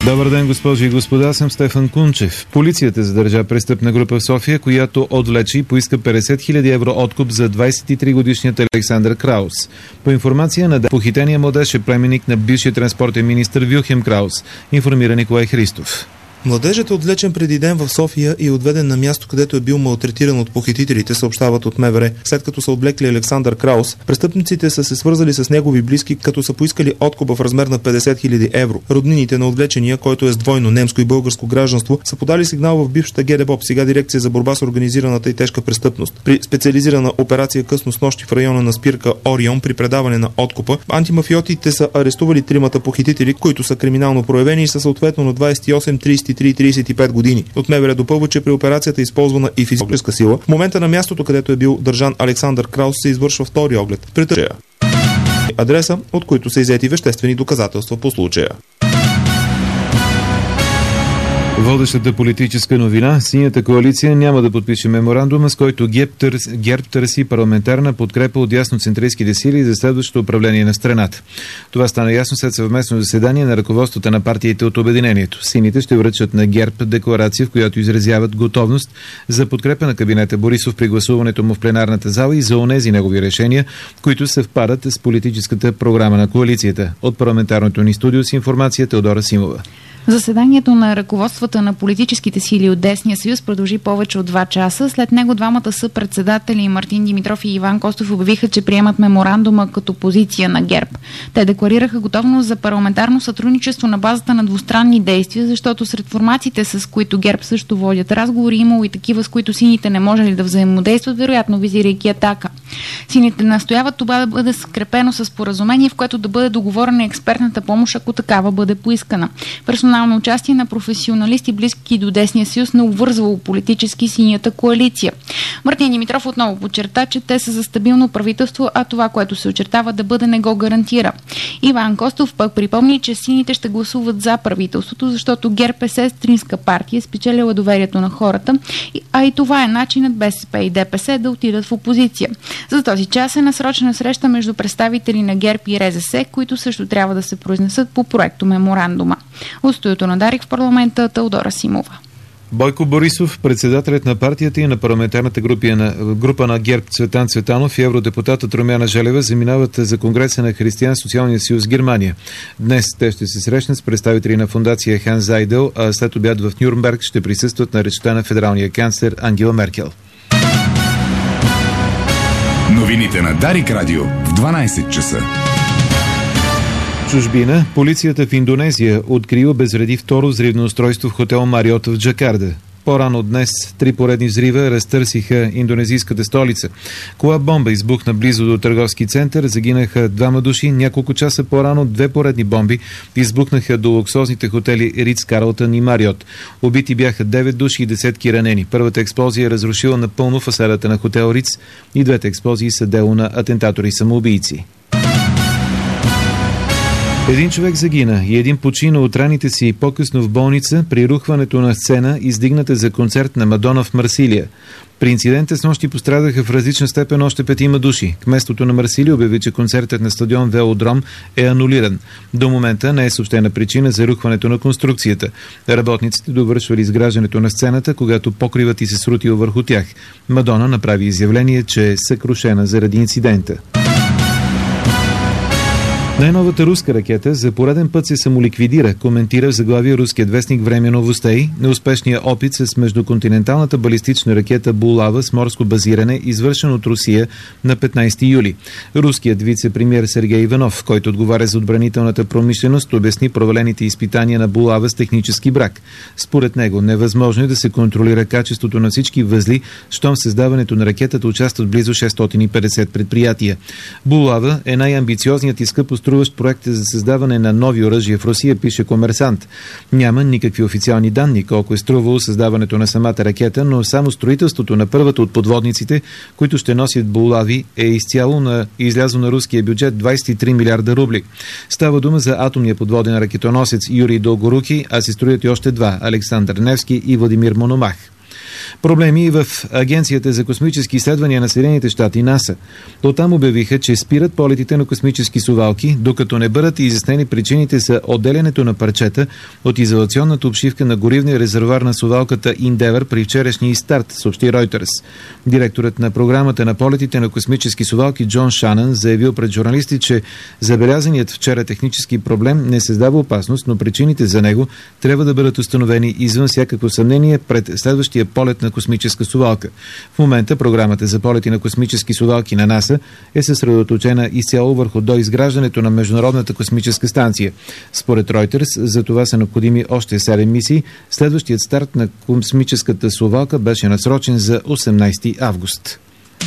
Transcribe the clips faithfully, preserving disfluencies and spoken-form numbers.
Добър ден, госпожи и господа, съм Стефан Кунчев. Полицията задържа престъпна група в София, която отвлече и поиска петдесет хиляди евро откуп за двадесет и три годишният Александър Краус. По информация на похитения младеж е племенник на бившия транспортен министър Вилхем Краус, информира Николай Христов. Младежът е отвлечен преди ден в София и отведен на място, където е бил малтретиран от похитителите, съобщават от МВР. След като са отвлекли Александър Краус, престъпниците са се свързали с негови близки, като са поискали откуп в размер на петдесет хиляди евро. Роднините на отвлечения, който е с двойно немско и българско гражданство, са подали сигнал в бившата ГДБОП, сега дирекция за борба с организираната и тежка престъпност. При специализирана операция късно с нощи в района на спирка Орион при предаване на откупа, антимафиотите са арестували тримата похитители, които са криминално проявени и са съответно на двадесет и осем, тридесет и три и тридесет и пет години. От МВР допълва, че при операцията е използвана и физическа сила. В момента на мястото, където е бил държан Александър Краус, се извършва втори оглед. Притържа адреса, от които са иззети веществени доказателства по случая. Водещата политическа новина: Синята коалиция няма да подпише меморандума, с който ГЕРБ търси, ГЕРБ търси парламентарна подкрепа от ясноцентристските сили за следващото управление на страната. Това стана ясно след съвместно заседание на ръководството на партиите от Обединението. Сините ще връчат на ГЕРБ декларация, в която изразяват готовност за подкрепа на кабинета Борисов при гласуването му в пленарната зала и за онези негови решения, които съвпадат с политическата програма на коалицията. От парламентарното ни студио с информация Теодора Симова. Заседанието на ръководствата на политическите сили от Десния съюз продължи повече от два часа. След него двамата съпредседатели Мартин Димитров и Иван Костов обявиха, че приемат меморандума като позиция на ГЕРБ. Те декларираха готовност за парламентарно сътрудничество на базата на двустранни действия, защото сред формациите, с които ГЕРБ също водят разговори, имало и такива, с които сините не можели да взаимодействат, вероятно визирайки Атака. Сините настояват това да бъде скрепено с споразумение, в което да бъде договорена експертната помощ, ако такава бъде поискана. Персонално участие на професионалисти, близки до Десния съюз, не обвързвало политически Синята коалиция. Мартин Димитров отново подчерта, че те са за стабилно правителство, а това, което се очертава да бъде, не го гарантира. Иван Костов пък припомни, че сините ще гласуват за правителството, защото ГЕРБ е сестринска партия, спечелила доверието на хората, а и това е начинът БСП и ДПС да отидат в опозиция. За този час е насрочена среща между представители на ГЕРБ и РЗС, които също трябва да се произнесат по проекто меморандума. От студиото на Дарик в парламента Теодора Симова. Бойко Борисов, председателят на партията и на парламентарната група на, група на ГЕРБ Цветан Цветанов и евродепутатът Румяна Желева заминават за Конгреса на Християн-социалния съюз в Германия. Днес те ще се срещнат с представители на фондация Ханс Зайдел, а след обяд в Нюрнберг ще присъстват на речта на федералния канцлер Ангела Меркел. Новините на Дарик Радио в дванадесет часа. Чужбина. Полицията в Индонезия откри и обезвреди второ взривно устройство в хотел Мариот в Джакарта. По-рано днес три поредни взрива разтърсиха индонезийската столица. Кола-бомба избухна близо до търговски център, загинаха двама души. Няколко часа по-рано две поредни бомби избухнаха до луксозните хотели Ритс Карлтън и Мариот. Убити бяха девет души и десетки ранени. Първата експлозия е разрушила напълно фасадата на хотел Ритс и двете експлозии са дело на атентатори-самоубийци. Един човек загина и един почина от раните си по-късно в болница при рухването на сцена, издигната за концерт на Мадона в Марсилия. При инцидента с нощи пострадаха в различна степен още петима души. Кметството на Марсилия обяви, че концертът на стадион Велодром е анулиран. До момента не е съобщена причина за рухването на конструкцията. Работниците довършвали изграждането на сцената, когато покривът й се срутил върху тях. Мадона направи изявление, че е съкрушена заради инцидента. Най-новата руска ракета за пореден път се самоликвидира, коментира в заглавие руският вестник Време новостей. Неуспешният опит с междуконтиненталната балистична ракета Булава с морско базиране, извършен от Русия на петнадесети юли. Руският вице-премиер Сергей Иванов, който отговаря за отбранителната промишленост, обясни провалените изпитания на Булава с технически брак. Според него невъзможно е да се контролира качеството на всички възли, щом в създаването на ракетата участват близо шестстотин и петдесет предприятия. Булава е най-амбициозният и скъпо струващ проект за създаване на нови оръжия в Русия, пише Комерсант. Няма никакви официални данни колко е струвало създаването на самата ракета, но само строителството на първата от подводниците, които ще носят Булави, е изцяло на излязло на руския бюджет двадесет и три милиарда рубли. Става дума за атомния подводен ракетоносец Юрий Долгоруки, а се строят и още два – Александър Невски и Владимир Мономах. Проблеми и в Агенцията за космически изследвания на Съединените щати НАСА. Оттам обявиха, че спират полетите на космически совалки, докато не бъдат изяснени причините за отделянето на парчета от изолационната обшивка на горивния резервоар на совалката Индевър при вчерашния старт, съобщи Ройтерс. Директорът на програмата на полетите на космически совалки Джон Шанън заявил пред журналисти, че забелязаният вчера технически проблем не създава опасност, но причините за него трябва да бъдат установени извън всякакво съмнение пред следващия полет на космическа совалка. В момента програмата за полети на космически совалки на НАСА е съсредоточена изцяло върху доизграждането на Международната космическа станция. Според Ройтерс, за това са необходими още седем мисии. Следващият старт на космическата совалка беше насрочен за осемнайсети август.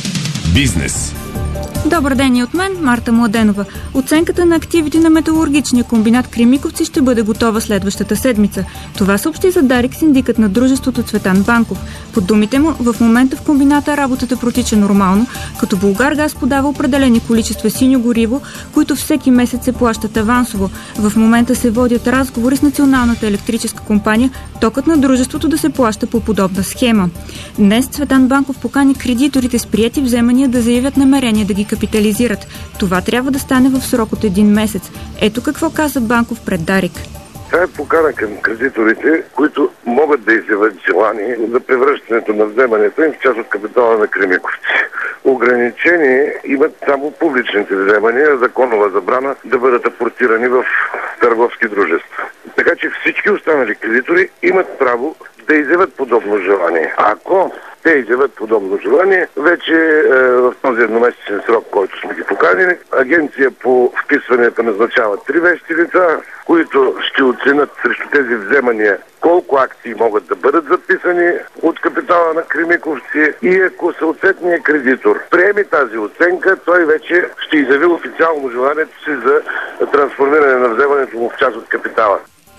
Бизнес. Добър ден и от мен, Марта Младенова. Оценката на активите на металургичния комбинат Кремиковци ще бъде готова следващата седмица. Това съобщи за Дарик синдикът на дружеството Цветан Банков. По думите му, в момента в комбината работата протича нормално, като Булгаргаз подава определени количества синьо гориво, които всеки месец се плащат авансово. В момента се водят разговори с Националната електрическа компания, токът на дружеството да се плаща по подобна схема. Днес Цветан Банков покани кредиторите с приети вземания да заявят намерение да ги капитализират. Това трябва да стане в срок от един месец. Ето какво каза Банков пред Дарик. Това е покана към кредиторите, които могат да изявят желание за превръщането на вземането им в част от капитала на Кремиковци. Ограничение имат само публичните вземания, законова забрана да бъдат апортирани в търговски дружества. Така че всички останали кредитори имат право да изявят подобно желание. Ако те изявят подобно желание, вече е, в този едномесечен срок, който сме ги поканили, агенция по вписванията назначава три вещи лица, които ще оценят срещу тези вземания колко акции могат да бъдат записани от капитала на Кремиковци и ако съответният кредитор приеме тази оценка, той вече ще изяви официално желанието си за трансформиране на вземането му в част от капитала.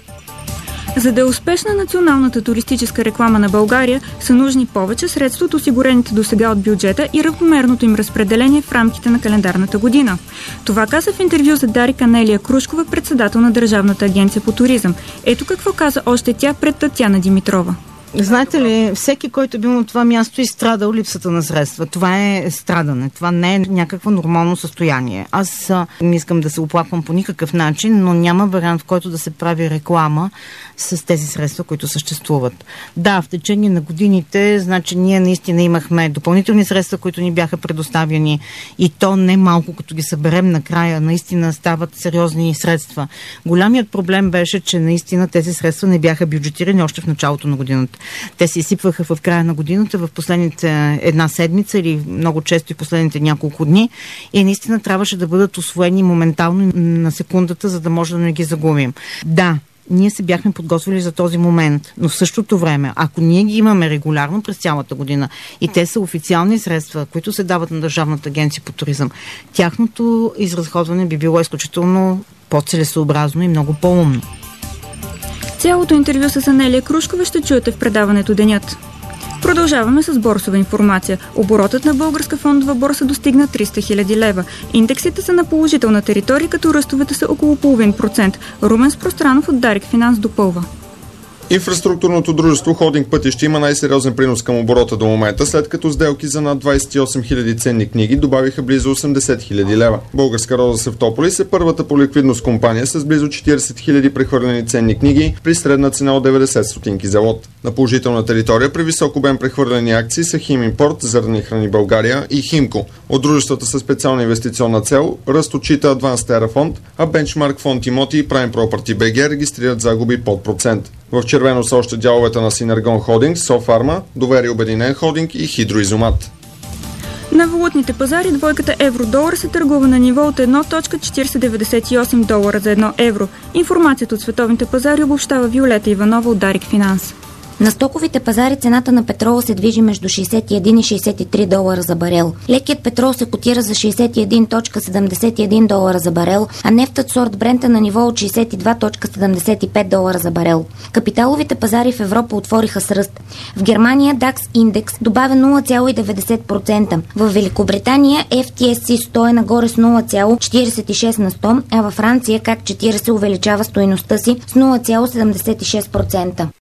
За да е успешна националната туристическа реклама на България, са нужни повече средства от осигурените досега от бюджета и равномерното им разпределение в рамките на календарната година. Това каза в интервю за Дарик Анелия Крушкова, председател на Държавната агенция по туризъм. Ето какво каза още тя пред Татяна Димитрова. Знаете ли, всеки, който е бил на това място, е страдал липсата на средства. Това е страдане. Това не е някакво нормално състояние. Аз не искам да се оплаквам по никакъв начин, но няма вариант, в който да се прави реклама с тези средства, които съществуват. Да, в течение на годините, значи ние наистина имахме допълнителни средства, които ни бяха предоставени и то не малко, като ги съберем накрая, наистина стават сериозни средства. Голямият проблем беше, че наистина тези средства не бяха бюджетирани още в началото на годината. Те се изсипваха в края на годината, в последните една седмица или много често и последните няколко дни и наистина трябваше да бъдат усвоени моментално на секундата, за да може да не ги загубим. Да, ние се бяхме подготвили за този момент, но в същото време, ако ние ги имаме регулярно през цялата година и те са официални средства, които се дават на Държавната агенция по туризъм, тяхното изразходване би било изключително по-целесообразно и много по-умно. Цялото интервю с Анелия Крушкова ще чуете в предаването Денят. Продължаваме с борсова информация. Оборотът на Българска фондова борса достигна триста хиляди лева. Индексите са на положителна територия, като ръстовете са около половин процент. Румен Спространов от Дарик Финанс допълва. Инфраструктурното дружество Холдинг Пътища има най-сериозен принос към оборота до момента, след като сделки за над двадесет и осем хиляди ценни книги добавиха близо осемдесет хиляди лева. Българска роза Севтополис е първата по ликвидност компания с близо четиридесет хиляди прехвърлени ценни книги при средна цена от деветдесет стотинки за лот. На положителна територия при висок обем прехвърлени акции са Химимпорт, Зърни храни България и Химко. От дружествата със специална инвестиционна цел ръст отчита Advanced Terra Fund, а Benchmark Fund Имоти и Prime Property би джи регистрират загуби под процент. В червено са още дяловете на Синергон Холдинг, Софарма, Доверие Обединен Холдинг и Хидроизомат. На валутните пазари двойката евро-долар се търгува на ниво от едно цяло четириста деветдесет и осем долара за едно евро. Информацията от световните пазари обобщава Виолета Иванова от Дарик Финанс. На стоковите пазари цената на петрола се движи между шейсет и един и шейсет и три долара за барел. Лекият петрол се котира за шейсет и един цяло седемдесет и един долара за барел, а нефтът сорт Брент е на ниво от шейсет и два цяло седемдесет и пет долара за барел. Капиталовите пазари в Европа отвориха с ръст. В Германия дакс индекс добавя нула цяло деветдесет процента. В Великобритания еф ти ес си сто е нагоре с нула цяло четиридесет и шест на сто, а във Франция как четиридесет увеличава стойността си с нула цяло седемдесет и шест процента.